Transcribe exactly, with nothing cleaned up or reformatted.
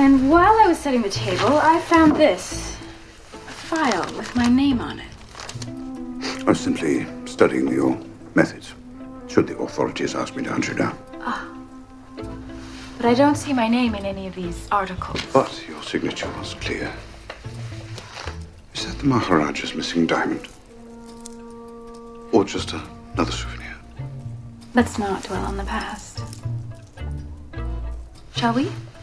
And while I was setting the table, I found this. A file with my name on it. I was simply studying your methods, should the authorities ask me to hunt you down. Ah. But I don't see my name in any of these articles. But your signature was clear. Is that the Maharaja's missing diamond? Or just a, another souvenir? Let's not dwell on the past. Shall we?